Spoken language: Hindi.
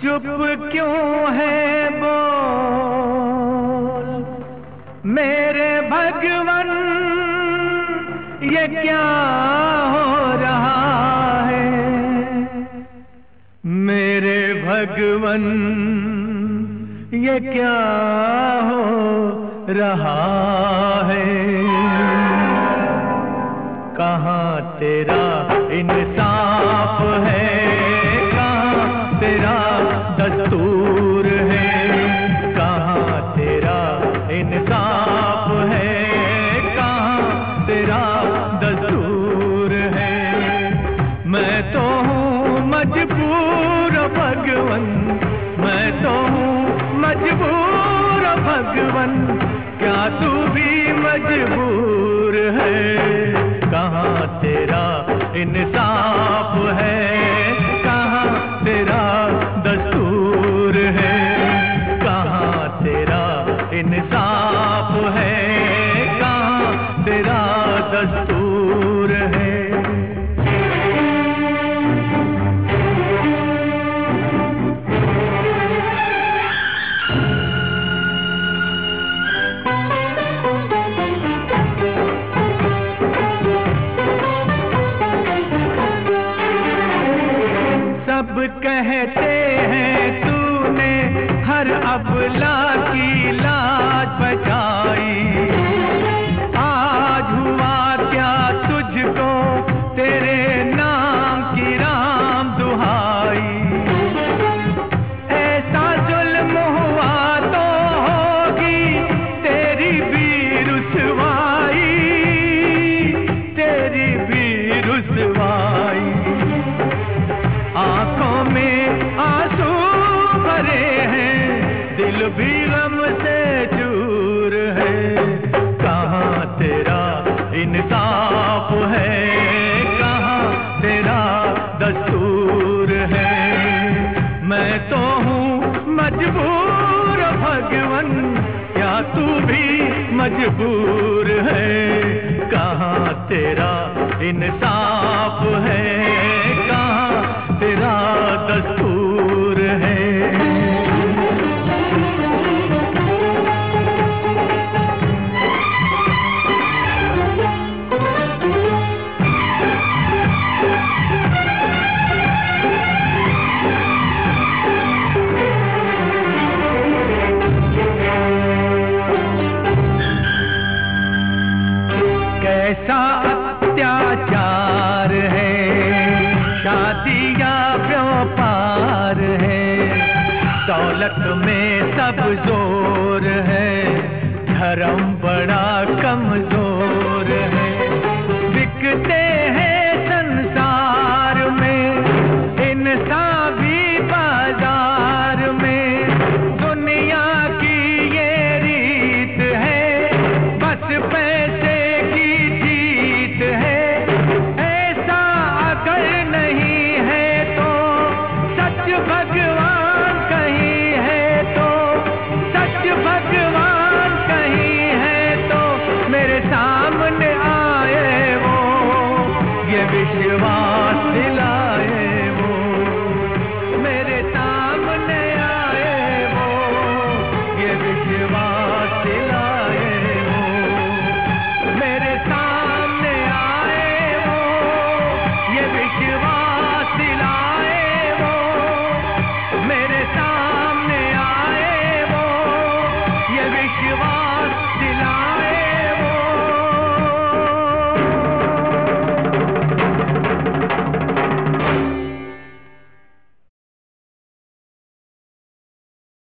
चुप क्यों है बोल मेरे भगवन, ये क्या हो रहा है मेरे भगवन, ये क्या हो रहा है। कहाँ तेरा इंसाफ है, कहाँ तेरा दस्तूर है, कहाँ तेरा इंसाफ है, कहाँ तेरा दस्तूर है। मैं तो हूँ मजबूर भगवन, मैं तो हूँ मजबूर भगवन, क्या तू भी मजबूर है। कहाँ तेरा इंसाफ है, कहाँ तेरा दस्तूर है, कहाँ तेरा इंसाफ है, कहाँ तेरा दस्तूर है। सब कहते हैं तूने हर अबला की लाज बचाई, आज हुआ क्या तुझको तेरे नाम की राम दुहाई। ऐसा जुल्म हुआ तो होगी तेरी भी रुसवाई, तेरी भी रुसवाई। आंखों में आंसू भरे हैं, दिल भी गम से चूर है। कहाँ तेरा इंसाफ है, कहाँ तेरा दस्तूर है। मैं तो हूँ मजबूर भगवन, क्या तू भी मजबूर है। कहाँ तेरा इंसाफ है, कहाँ तेरा दस्तूर है। कैसा अत्याचार है, शादी या व्यापार है, दौलत में सब जोर है, धर्म बड़ा कमजोर है। बिकते